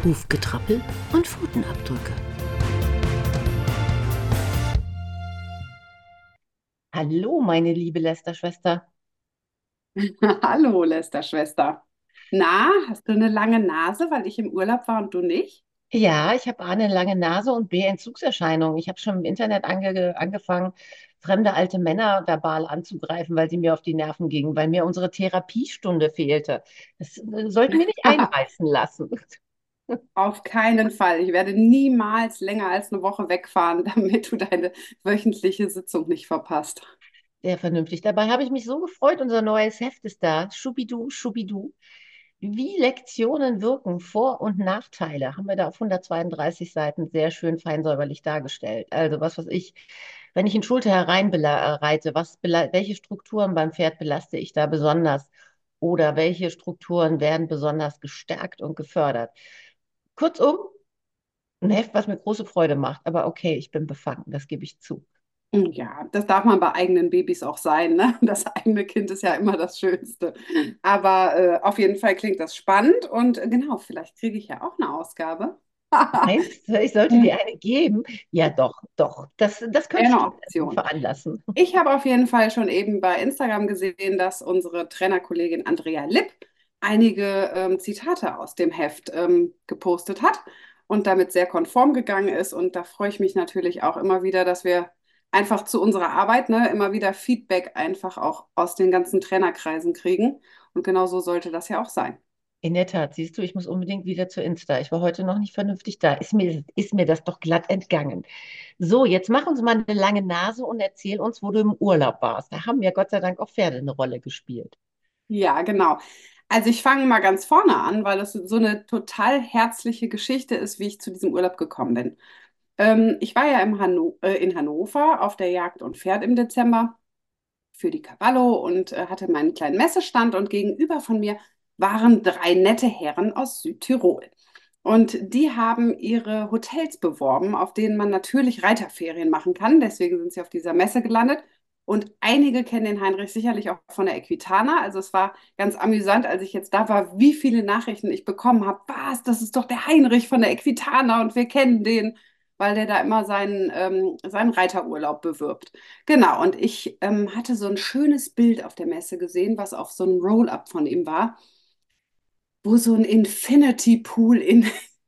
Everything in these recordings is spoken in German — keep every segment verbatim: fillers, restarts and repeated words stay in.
Hufgetrappel und Pfotenabdrücke. Hallo, meine liebe Lester-Schwester. Hallo, Lester-Schwester. Na, hast du eine lange Nase, weil ich im Urlaub war und du nicht? Ja, ich habe A, eine lange Nase und B, Entzugserscheinungen. Ich habe schon im Internet ange angefangen, fremde alte Männer verbal anzugreifen, weil sie mir auf die Nerven gingen, weil mir unsere Therapiestunde fehlte. Das äh, sollten wir nicht einreißen lassen. Auf keinen Fall. Ich werde niemals länger als eine Woche wegfahren, damit du deine wöchentliche Sitzung nicht verpasst. Sehr vernünftig. Dabei habe ich mich so gefreut, unser neues Heft ist da. Schubidu, Schubidu. Wie Lektionen wirken, Vor- und Nachteile, haben wir da auf hundertzweiunddreißig Seiten sehr schön feinsäuberlich dargestellt. Also was weiß ich, wenn ich in Schulter hereinreite, was, bela- welche Strukturen beim Pferd belaste ich da besonders? Oder welche Strukturen werden besonders gestärkt und gefördert? Kurzum, ein Heft, was mir große Freude macht. Aber okay, ich bin befangen, das gebe ich zu. Ja, das darf man bei eigenen Babys auch sein, ne? Das eigene Kind ist ja immer das Schönste. Aber äh, auf jeden Fall klingt das spannend und äh, genau, vielleicht kriege ich ja auch eine Ausgabe. Meinst du, ich sollte dir eine geben? Ja, doch, doch. Das, das Wäre könntest eine du Option. veranlassen. Ich habe auf jeden Fall schon eben bei Instagram gesehen, dass unsere Trainerkollegin Andrea Lipp einige ähm, Zitate aus dem Heft ähm, gepostet hat und damit sehr konform gegangen ist. Und da freue ich mich natürlich auch immer wieder, dass wir einfach zu unserer Arbeit, ne, immer wieder Feedback einfach auch aus den ganzen Trainerkreisen kriegen. Und genau so sollte das ja auch sein. In der Tat, siehst du, ich muss unbedingt wieder zu Insta. Ich war heute noch nicht vernünftig da. Ist mir, ist mir das doch glatt entgangen. So, jetzt mach uns mal eine lange Nase und erzähl uns, wo du im Urlaub warst. Da haben ja Gott sei Dank auch Pferde eine Rolle gespielt. Ja, genau. Also ich fange mal ganz vorne an, weil das so eine total herzliche Geschichte ist, wie ich zu diesem Urlaub gekommen bin. Ähm, ich war ja im Hanno äh, in Hannover auf der Jagd und Pferd im Dezember für die Cavallo und äh, hatte meinen kleinen Messestand und gegenüber von mir waren drei nette Herren aus Südtirol. Und die haben ihre Hotels beworben, auf denen man natürlich Reiterferien machen kann. Deswegen sind sie auf dieser Messe gelandet. Und einige kennen den Heinrich sicherlich auch von der Equitana. Also es war ganz amüsant, als ich jetzt da war, wie viele Nachrichten ich bekommen habe. Was, das ist doch der Heinrich von der Equitana und wir kennen den, weil der da immer seinen, ähm, seinen Reiterurlaub bewirbt. Genau, und ich ähm, hatte so ein schönes Bild auf der Messe gesehen, was auf so einem Roll-up von ihm war, wo so ein Infinity Pool in,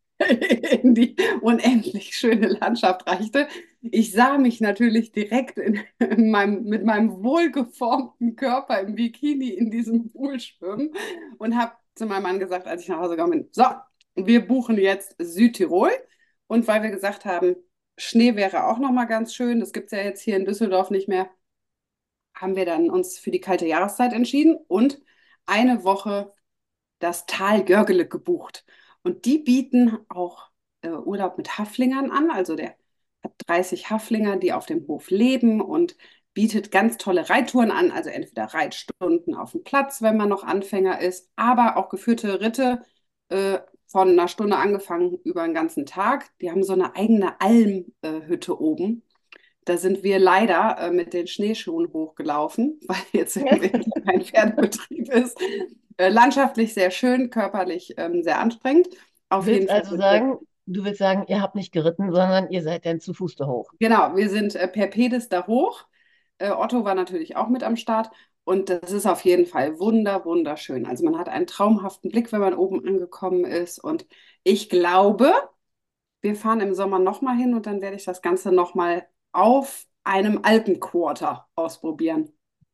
in die unendlich schöne Landschaft reichte. Ich sah mich natürlich direkt in, in meinem, mit meinem wohlgeformten Körper im Bikini in diesem Pool schwimmen und habe zu meinem Mann gesagt, als ich nach Hause gekommen bin, so, wir buchen jetzt Südtirol. Und weil wir gesagt haben, Schnee wäre auch noch mal ganz schön, das gibt es ja jetzt hier in Düsseldorf nicht mehr, haben wir dann uns für die kalte Jahreszeit entschieden und eine Woche das Tal Görgele gebucht. Und die bieten auch äh, Urlaub mit Haflingern an. Also der hat dreißig Haflinger, die auf dem Hof leben und bietet ganz tolle Reittouren an. Also entweder Reitstunden auf dem Platz, wenn man noch Anfänger ist, aber auch geführte Ritte äh, von einer Stunde angefangen über den ganzen Tag. Die haben so eine eigene Almhütte äh, oben. Da sind wir leider äh, mit den Schneeschuhen hochgelaufen, weil jetzt im Winter kein Pferdebetrieb ist. Äh, landschaftlich sehr schön, körperlich ähm, sehr anstrengend. Du Auf willst jeden Fall also sind wir, sagen, du willst sagen, ihr habt nicht geritten, sondern ihr seid dann zu Fuß da hoch. genau, wir sind äh, per Pedis da hoch. Äh, Otto war natürlich auch mit am Start. Und das ist auf jeden Fall wunder, wunderschön. Also man hat einen traumhaften Blick, wenn man oben angekommen ist. Und ich glaube, wir fahren im Sommer nochmal hin und dann werde ich das Ganze nochmal auf einem Alpenquarter ausprobieren.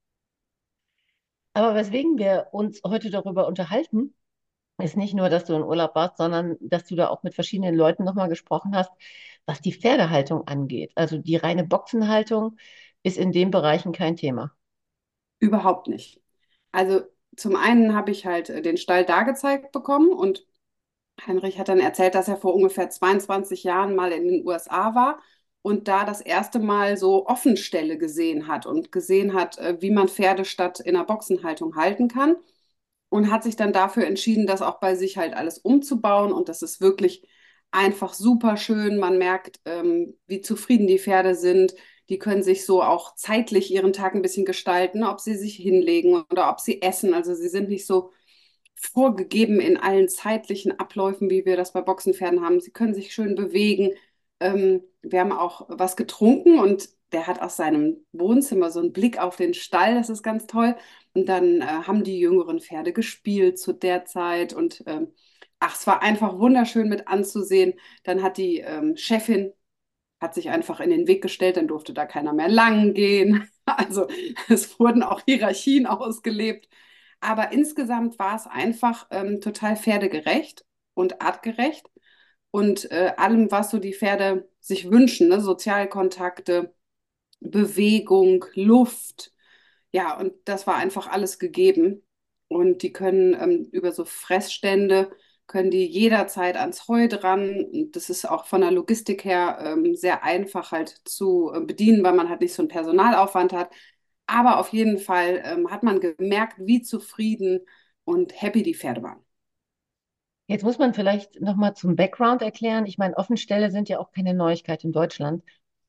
Aber weswegen wir uns heute darüber unterhalten, ist nicht nur, dass du in Urlaub warst, sondern dass du da auch mit verschiedenen Leuten nochmal gesprochen hast, was die Pferdehaltung angeht. Also die reine Boxenhaltung ist in den Bereichen kein Thema. Überhaupt nicht. Also zum einen habe ich halt äh, den Stall da gezeigt bekommen und Heinrich hat dann erzählt, dass er vor ungefähr zweiundzwanzig Jahren mal in den U S A war und da das erste Mal so Offenställe gesehen hat und gesehen hat, äh, wie man Pferde statt in der Boxenhaltung halten kann und hat sich dann dafür entschieden, das auch bei sich halt alles umzubauen und das ist wirklich einfach super schön. Man merkt, ähm, wie zufrieden die Pferde sind. Die können sich so auch zeitlich ihren Tag ein bisschen gestalten, ob sie sich hinlegen oder ob sie essen. Also sie sind nicht so vorgegeben in allen zeitlichen Abläufen, wie wir das bei Boxenpferden haben. Sie können sich schön bewegen. Ähm, wir haben auch was getrunken und der hat aus seinem Wohnzimmer so einen Blick auf den Stall, das ist ganz toll. Und dann äh, haben die jüngeren Pferde gespielt zu der Zeit und ähm, ach, es war einfach wunderschön mit anzusehen. Dann hat die ähm, Chefin hat sich einfach in den Weg gestellt, dann durfte da keiner mehr lang gehen. Also es wurden auch Hierarchien ausgelebt. Aber insgesamt war es einfach ähm, total pferdegerecht und artgerecht und äh, allem, was so die Pferde sich wünschen, ne? Sozialkontakte, Bewegung, Luft. Ja, und das war einfach alles gegeben. Und die können ähm, über so Fressstände, können die jederzeit ans Heu dran. Und das ist auch von der Logistik her ähm, sehr einfach halt zu äh, bedienen, weil man halt nicht so einen Personalaufwand hat. Aber auf jeden Fall ähm, hat man gemerkt, wie zufrieden und happy die Pferde waren. Jetzt muss man vielleicht noch mal zum Background erklären. Ich meine, Offenställe sind ja auch keine Neuigkeit in Deutschland.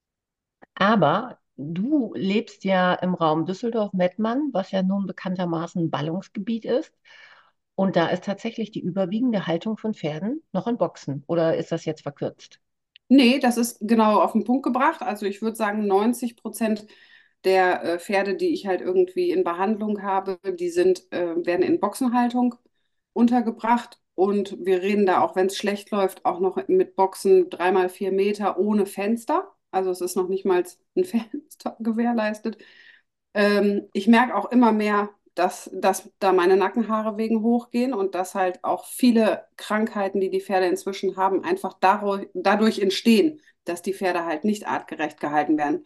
Aber du lebst ja im Raum Düsseldorf-Mettmann, was ja nun bekanntermaßen ein Ballungsgebiet ist. Und da ist tatsächlich die überwiegende Haltung von Pferden noch in Boxen. Oder ist das jetzt verkürzt? Nee, das ist genau auf den Punkt gebracht. Also ich würde sagen, neunzig Prozent der äh, Pferde, die ich halt irgendwie in Behandlung habe, die sind, äh, werden in Boxenhaltung untergebracht. Und wir reden da, auch wenn es schlecht läuft, auch noch mit Boxen dreimal vier Meter ohne Fenster. Also es ist noch nicht mal ein Fenster gewährleistet. Ähm, ich merke auch immer mehr, dass, dass da meine Nackenhaare wegen hochgehen und dass halt auch viele Krankheiten, die die Pferde inzwischen haben, einfach dadurch, dadurch entstehen, dass die Pferde halt nicht artgerecht gehalten werden.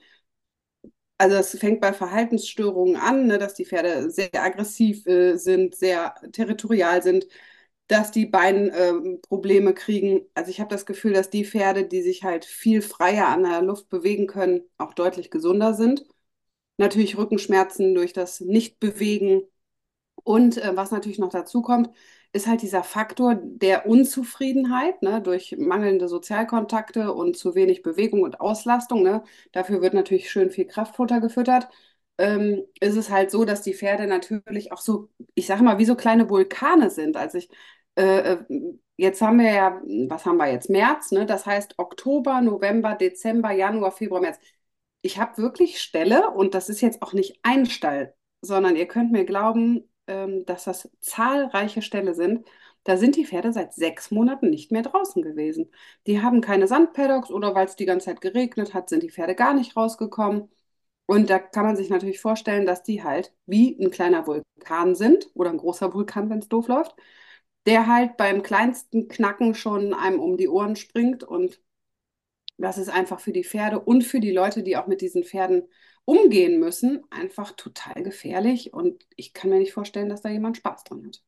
Also es fängt bei Verhaltensstörungen an, ne, dass die Pferde sehr aggressiv äh, sind, sehr territorial sind, dass die Beinprobleme kriegen. Also ich habe das Gefühl, dass die Pferde, die sich halt viel freier an der Luft bewegen können, auch deutlich gesunder sind. Natürlich Rückenschmerzen durch das Nichtbewegen. Und äh, was natürlich noch dazu kommt, ist halt dieser Faktor der Unzufriedenheit, ne, durch mangelnde Sozialkontakte und zu wenig Bewegung und Auslastung. Ne, dafür wird natürlich schön viel Kraftfutter gefüttert. Ähm, ist es halt so, dass die Pferde natürlich auch so, ich sage mal, wie so kleine Vulkane sind. Also ich, äh, äh, jetzt haben wir ja, was haben wir jetzt? März, ne? Das heißt Oktober, November, Dezember, Januar, Februar, März. Ich habe wirklich Ställe und das ist jetzt auch nicht ein Stall, sondern ihr könnt mir glauben, ähm, dass das zahlreiche Ställe sind. Da sind die Pferde seit sechs Monaten nicht mehr draußen gewesen. Die haben keine Sandpaddocks oder weil es die ganze Zeit geregnet hat, sind die Pferde gar nicht rausgekommen. Und da kann man sich natürlich vorstellen, dass die halt wie ein kleiner Vulkan sind oder ein großer Vulkan, wenn es doof läuft, der halt beim kleinsten Knacken schon einem um die Ohren springt. Und das ist einfach für die Pferde und für die Leute, die auch mit diesen Pferden umgehen müssen, einfach total gefährlich. Und ich kann mir nicht vorstellen, dass da jemand Spaß dran hat.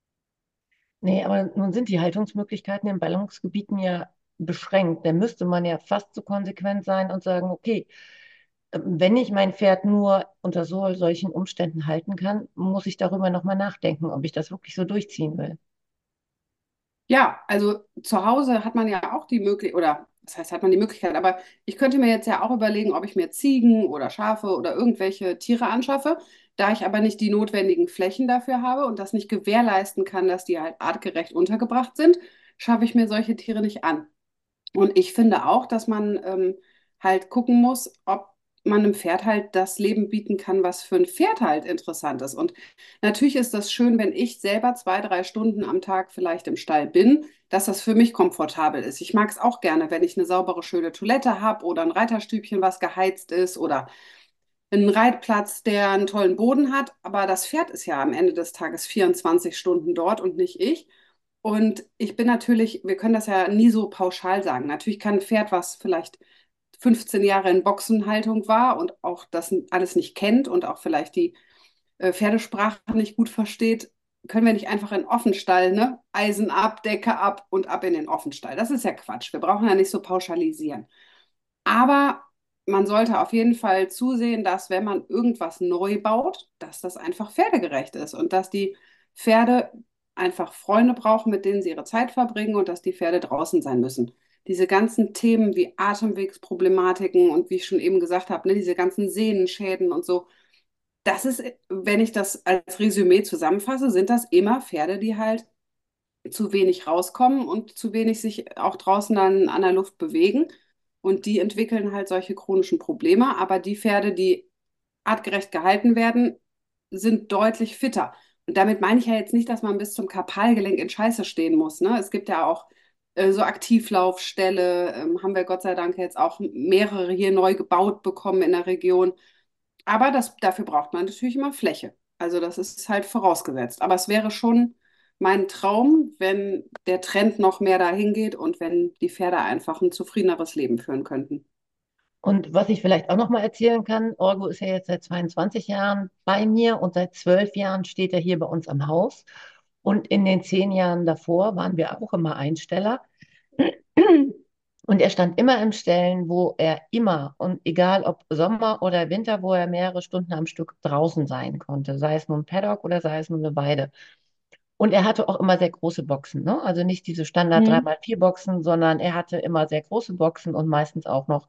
Nee, aber nun sind die Haltungsmöglichkeiten in Ballungsgebieten ja beschränkt. Da müsste man ja fast so konsequent sein und sagen, okay, wenn ich mein Pferd nur unter so solchen Umständen halten kann, muss ich darüber nochmal nachdenken, ob ich das wirklich so durchziehen will. Ja, also zu Hause hat man ja auch die Möglichkeit, oder das heißt, hat man die Möglichkeit, aber ich könnte mir jetzt ja auch überlegen, ob ich mir Ziegen oder Schafe oder irgendwelche Tiere anschaffe. Da ich aber nicht die notwendigen Flächen dafür habe und das nicht gewährleisten kann, dass die halt artgerecht untergebracht sind, schaffe ich mir solche Tiere nicht an. Und ich finde auch, dass man ähm, halt gucken muss, ob man einem Pferd halt das Leben bieten kann, was für ein Pferd halt interessant ist. Und natürlich ist das schön, wenn ich selber zwei, drei Stunden am Tag vielleicht im Stall bin, dass das für mich komfortabel ist. Ich mag es auch gerne, wenn ich eine saubere, schöne Toilette habe oder ein Reiterstübchen, was geheizt ist oder einen Reitplatz, der einen tollen Boden hat. Aber das Pferd ist ja am Ende des Tages vierundzwanzig Stunden dort und nicht ich. Und ich bin natürlich, wir können das ja nie so pauschal sagen. Natürlich kann ein Pferd, was vielleicht fünfzehn Jahre in Boxenhaltung war und auch das alles nicht kennt und auch vielleicht die äh, Pferdesprache nicht gut versteht, können wir nicht einfach in den Offenstall, ne? Eisen ab, Decke ab und ab in den Offenstall. Das ist ja Quatsch. Wir brauchen ja nicht so pauschalisieren. Aber man sollte auf jeden Fall zusehen, dass wenn man irgendwas neu baut, dass das einfach pferdegerecht ist und dass die Pferde einfach Freunde brauchen, mit denen sie ihre Zeit verbringen und dass die Pferde draußen sein müssen. Diese ganzen Themen wie Atemwegsproblematiken und wie ich schon eben gesagt habe, ne, diese ganzen Sehnenschäden und so, Das ist, wenn ich das als Resümee zusammenfasse, sind das immer Pferde, die halt zu wenig rauskommen und zu wenig sich auch draußen dann an der Luft bewegen. Und die entwickeln halt solche chronischen Probleme. Aber die Pferde, die artgerecht gehalten werden, sind deutlich fitter. Und damit meine ich ja jetzt nicht, dass man bis zum Karpalgelenk in Scheiße stehen muss. Ne? Es gibt ja auch äh, so Aktivlaufställe, ähm, haben wir Gott sei Dank jetzt auch mehrere hier neu gebaut bekommen in der Region. Aber das, dafür braucht man natürlich immer Fläche. Also das ist halt vorausgesetzt. Aber es wäre schon mein Traum, wenn der Trend noch mehr dahin geht und wenn die Pferde einfach ein zufriedeneres Leben führen könnten. Und was ich vielleicht auch noch mal erzählen kann, Orgo ist ja jetzt seit zweiundzwanzig Jahren bei mir und seit zwölf Jahren steht er hier bei uns am Haus. Und in den zehn Jahren davor waren wir auch immer Einsteller. Und er stand immer im Stellen, wo er immer, und egal ob Sommer oder Winter, wo er mehrere Stunden am Stück draußen sein konnte, sei es nun Paddock oder sei es nun eine Weide. Und er hatte auch immer sehr große Boxen, ne? Also nicht diese Standard drei Mhm. mal vier Boxen, sondern er hatte immer sehr große Boxen und meistens auch noch,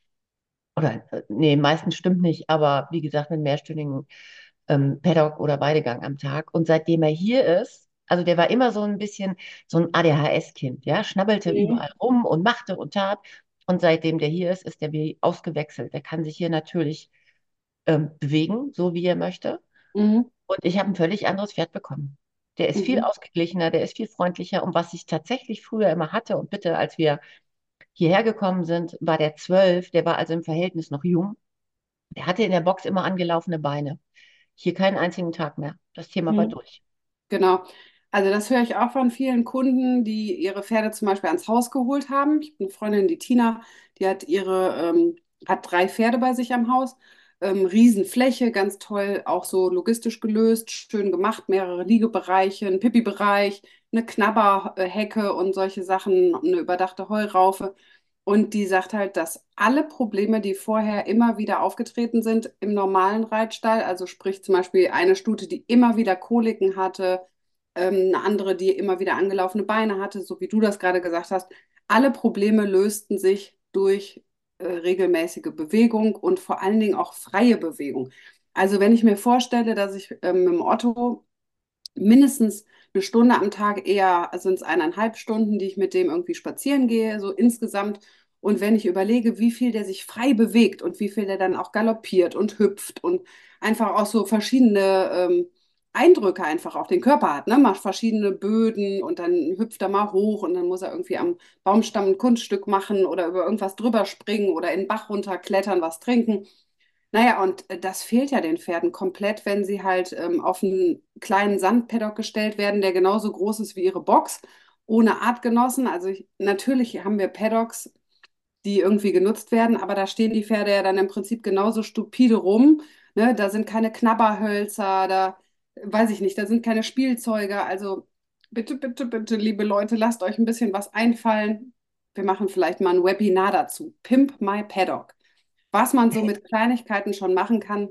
oder äh, nee, meistens stimmt nicht, aber wie gesagt, mit mehrstündigen ähm, Paddock oder Weidegang am Tag. Und seitdem er hier ist, also der war immer so ein bisschen so ein A D H S-Kind, ja, schnabbelte Mhm. überall rum und machte und tat. Und seitdem der hier ist, ist der wie ausgewechselt. Der kann sich hier natürlich ähm, bewegen, so wie er möchte. Mhm. Und ich habe ein völlig anderes Pferd bekommen. Der ist viel Mhm. ausgeglichener, der ist viel freundlicher. Und was ich tatsächlich früher immer hatte, und bitte, als wir hierher gekommen sind, war der zwölf, der war also im Verhältnis noch jung. Der hatte in der Box immer angelaufene Beine. Hier keinen einzigen Tag mehr. Das Thema war Mhm. durch. Genau. Also das höre ich auch von vielen Kunden, die ihre Pferde zum Beispiel ans Haus geholt haben. Ich habe eine Freundin, die Tina, die hat ihre, ähm, hat drei Pferde bei sich am Haus. Ähm, Riesenfläche, ganz toll, auch so logistisch gelöst, schön gemacht, mehrere Liegebereiche, ein Pipi-Bereich, eine Knabberhecke und solche Sachen, eine überdachte Heuraufe. Und die sagt halt, dass alle Probleme, die vorher immer wieder aufgetreten sind im normalen Reitstall, also sprich zum Beispiel eine Stute, die immer wieder Koliken hatte, ähm, eine andere, die immer wieder angelaufene Beine hatte, so wie du das gerade gesagt hast, alle Probleme lösten sich durch äh, regelmäßige Bewegung und vor allen Dingen auch freie Bewegung. Also wenn ich mir vorstelle, dass ich ähm, mit dem Otto mindestens eine Stunde am Tag, eher sind es eineinhalb Stunden, die ich mit dem irgendwie spazieren gehe, so insgesamt. Und wenn ich überlege, wie viel der sich frei bewegt und wie viel der dann auch galoppiert und hüpft und einfach auch so verschiedene ähm, Eindrücke einfach auf den Körper hat, ne? Macht verschiedene Böden und dann hüpft er mal hoch und dann muss er irgendwie am Baumstamm ein Kunststück machen oder über irgendwas drüber springen oder in den Bach runterklettern, was trinken. Naja, und äh, das fehlt ja den Pferden komplett, wenn sie halt ähm, auf einen kleinen Sandpaddock gestellt werden, der genauso groß ist wie ihre Box, ohne Artgenossen. Also ich, natürlich haben wir Paddocks, die irgendwie genutzt werden, aber da stehen die Pferde ja dann im Prinzip genauso stupide rum. Ne? Da sind keine Knabberhölzer, da weiß ich nicht, da sind keine Spielzeuge. Also bitte, bitte, bitte, liebe Leute, lasst euch ein bisschen was einfallen. Wir machen vielleicht mal ein Webinar dazu. Pimp My Paddock, was man so mit Kleinigkeiten schon machen kann,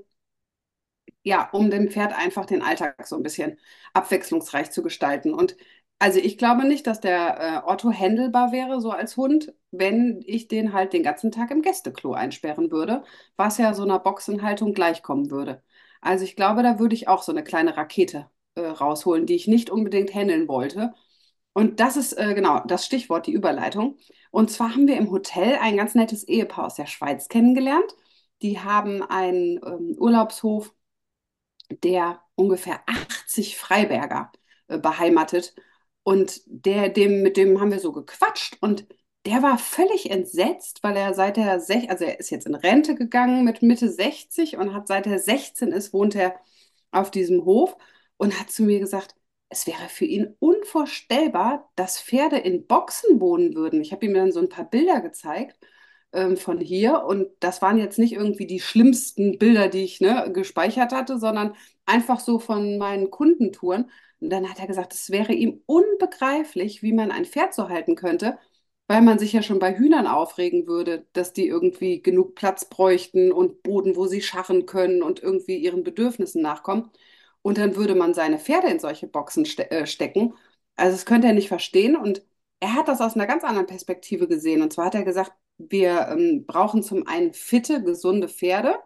ja, um dem Pferd einfach den Alltag so ein bisschen abwechslungsreich zu gestalten. Und also ich glaube nicht, dass der äh, Otto händelbar wäre, so als Hund, wenn ich den halt den ganzen Tag im Gästeklo einsperren würde, was ja so einer Boxenhaltung gleichkommen würde. Also ich glaube, da würde ich auch so eine kleine Rakete äh, rausholen, die ich nicht unbedingt händeln wollte. Und das ist äh, genau das Stichwort, die Überleitung. Und zwar haben wir im Hotel ein ganz nettes Ehepaar aus der Schweiz kennengelernt. Die haben einen ähm, Urlaubshof, der ungefähr achtzig Freiberger äh, beheimatet. Und der, dem, mit dem haben wir so gequatscht und der war völlig entsetzt, weil er seit er, sech, also er ist jetzt in Rente gegangen mit Mitte sechzig und hat seit er sechzehn ist, wohnt er auf diesem Hof und hat zu mir gesagt, es wäre für ihn unvorstellbar, dass Pferde in Boxen wohnen würden. Ich habe ihm dann so ein paar Bilder gezeigt ähm, von hier und das waren jetzt nicht irgendwie die schlimmsten Bilder, die ich ne, gespeichert hatte, sondern einfach so von meinen Kundentouren. Und dann hat er gesagt, es wäre ihm unbegreiflich, wie man ein Pferd so halten könnte, weil man sich ja schon bei Hühnern aufregen würde, dass die irgendwie genug Platz bräuchten und Boden, wo sie scharren können und irgendwie ihren Bedürfnissen nachkommen. Und dann würde man seine Pferde in solche Boxen ste äh, stecken. Also das könnte er nicht verstehen. Und er hat das aus einer ganz anderen Perspektive gesehen. Und zwar hat er gesagt, wir ähm, brauchen zum einen fitte, gesunde Pferde.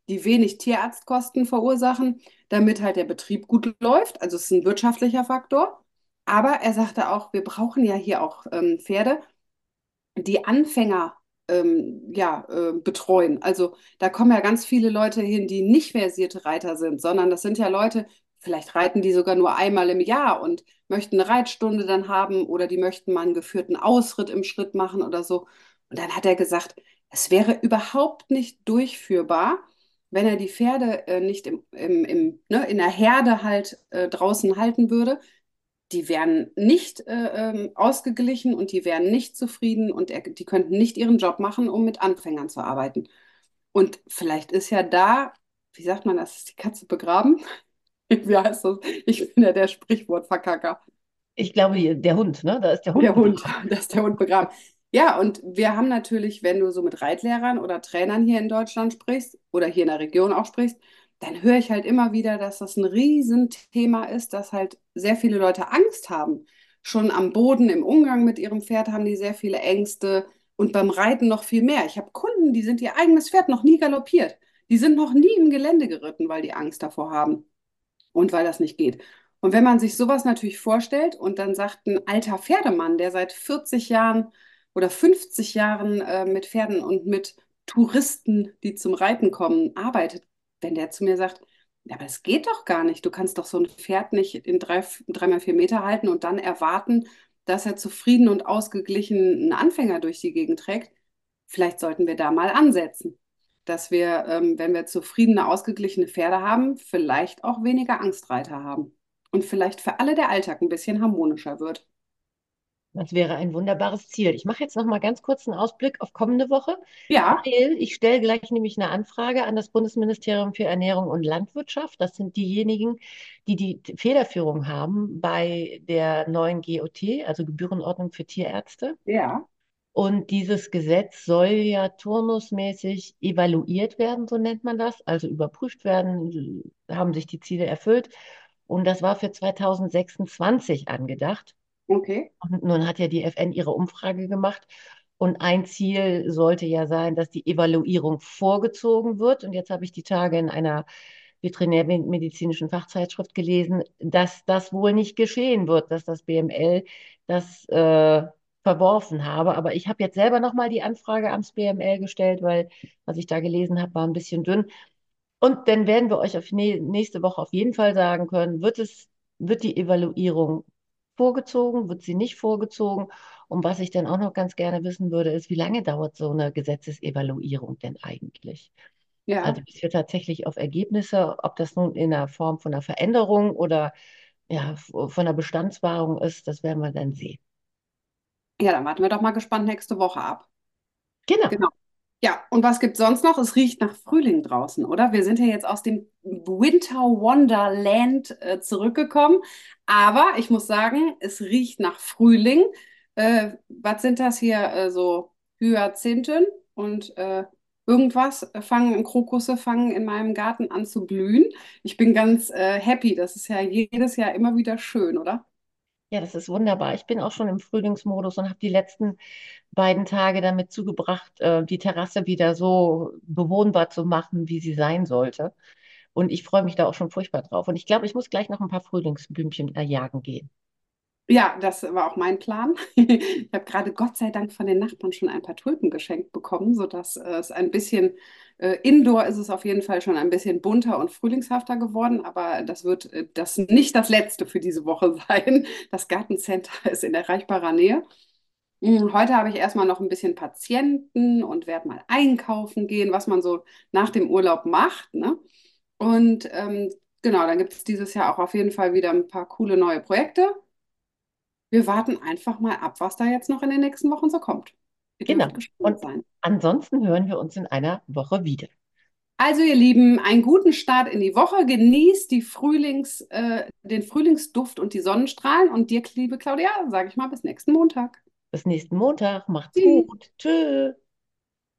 die wenig Tierarztkosten verursachen, damit halt der Betrieb gut läuft. Also es ist ein wirtschaftlicher Faktor. Aber er sagte auch, wir brauchen ja hier auch ähm, Pferde, die Anfänger ähm, ja, äh, betreuen. Also da kommen ja ganz viele Leute hin, die nicht versierte Reiter sind, sondern das sind ja Leute, vielleicht reiten die sogar nur einmal im Jahr und möchten eine Reitstunde dann haben oder die möchten mal einen geführten Ausritt im Schritt machen oder so. Und dann hat er gesagt, es wäre überhaupt nicht durchführbar, wenn er die Pferde äh, nicht im, im, im, ne, in der Herde halt äh, draußen halten würde. Die wären nicht äh, ähm, ausgeglichen und die wären nicht zufrieden und er, die könnten nicht ihren Job machen, um mit Anfängern zu arbeiten. Und vielleicht ist ja da, wie sagt man das, ist die Katze begraben? Wie heißt das? Ich bin ja der Sprichwortverkacker. Ich glaube, die, der Hund, ne? Da ist der Hund Der Hund, begraben. da ist der Hund begraben. Ja, und wir haben natürlich, wenn du so mit Reitlehrern oder Trainern hier in Deutschland sprichst oder hier in der Region auch sprichst, dann höre ich halt immer wieder, dass das ein Riesenthema ist, dass halt sehr viele Leute Angst haben. Schon am Boden, im Umgang mit ihrem Pferd haben die sehr viele Ängste und beim Reiten noch viel mehr. Ich habe Kunden, die sind ihr eigenes Pferd noch nie galoppiert. Die sind noch nie im Gelände geritten, weil die Angst davor haben und weil das nicht geht. Und wenn man sich sowas natürlich vorstellt und dann sagt ein alter Pferdemann, der seit vierzig Jahren oder fünfzig Jahren äh, mit Pferden und mit Touristen, die zum Reiten kommen, arbeitet, wenn der zu mir sagt, ja, aber es geht doch gar nicht. Du kannst doch so ein Pferd nicht in drei, dreimal vier Meter halten und dann erwarten, dass er zufrieden und ausgeglichen einen Anfänger durch die Gegend trägt. Vielleicht sollten wir da mal ansetzen, dass wir, ähm, wenn wir zufriedene, ausgeglichene Pferde haben, vielleicht auch weniger Angstreiter haben und vielleicht für alle der Alltag ein bisschen harmonischer wird. Das wäre ein wunderbares Ziel. Ich mache jetzt noch mal ganz kurz einen Ausblick auf kommende Woche, Ja, weil ich stelle gleich nämlich eine Anfrage an das Bundesministerium für Ernährung und Landwirtschaft. Das sind diejenigen, die die Federführung haben bei der neuen G O T, also Gebührenordnung für Tierärzte. ja, Und dieses Gesetz soll ja turnusmäßig evaluiert werden, so nennt man das, also überprüft werden, haben sich die Ziele erfüllt. Und das war für zweitausendsechsundzwanzig angedacht. okay. Und nun hat ja die F N ihre Umfrage gemacht. Und ein Ziel sollte ja sein, dass die Evaluierung vorgezogen wird. Und jetzt habe ich die Tage in einer veterinärmedizinischen Fachzeitschrift gelesen, dass das wohl nicht geschehen wird, dass das B M L das äh, verworfen habe. Aber ich habe jetzt selber nochmal die Anfrage ans B M L gestellt, weil was ich da gelesen habe, war ein bisschen dünn. Und dann werden wir euch auf nä- nächste Woche auf jeden Fall sagen können, wird es, wird die Evaluierung vorgezogen, wird sie nicht vorgezogen? Und was ich dann auch noch ganz gerne wissen würde, ist, wie lange dauert so eine Gesetzesevaluierung denn eigentlich? Also Ja, bis wir tatsächlich auf Ergebnisse, ob das nun in der Form von einer Veränderung oder ja, von einer Bestandswahrung ist, das werden wir dann sehen. ja, dann warten wir doch mal gespannt nächste Woche ab. Genau. Genau. Ja, und was gibt sonst noch? Es riecht nach Frühling draußen, oder? Wir sind ja jetzt aus dem Winter Wonderland äh, zurückgekommen, aber ich muss sagen, es riecht nach Frühling. Äh, was sind das hier? Äh, so Hyazinthen und äh, irgendwas fangen, Krokusse fangen in meinem Garten an zu blühen. Ich bin ganz äh, happy. Das ist ja jedes Jahr immer wieder schön, oder? Ja, das ist wunderbar. Ich bin auch schon im Frühlingsmodus und habe die letzten beiden Tage damit zugebracht, äh, die Terrasse wieder so bewohnbar zu machen, wie sie sein sollte. Und ich freue mich da auch schon furchtbar drauf. Und ich glaube, ich muss gleich noch ein paar Frühlingsblümchen erjagen gehen. Ja, das war auch mein Plan. Ich habe gerade Gott sei Dank von den Nachbarn schon ein paar Tulpen geschenkt bekommen, sodass äh, es ein bisschen, äh, indoor ist es auf jeden Fall schon ein bisschen bunter und frühlingshafter geworden, aber das wird äh, das nicht das letzte für diese Woche sein. Das Gartencenter ist in erreichbarer Nähe. Mm, Heute habe ich erstmal noch ein bisschen Patienten und werde mal einkaufen gehen, was man so nach dem Urlaub macht, ne? Und ähm, genau, dann gibt es dieses Jahr auch auf jeden Fall wieder ein paar coole neue Projekte. Wir warten einfach mal ab, was da jetzt noch in den nächsten Wochen so kommt. Ihr dürft Genau. gespannt Und sein. ansonsten hören wir uns in einer Woche wieder. Also, ihr Lieben, einen guten Start in die Woche. Genießt die Frühlings, äh, den Frühlingsduft und die Sonnenstrahlen. Und dir, liebe Claudia, sage ich mal bis nächsten Montag. Bis nächsten Montag. Macht's Tschüss. gut. Tschüss.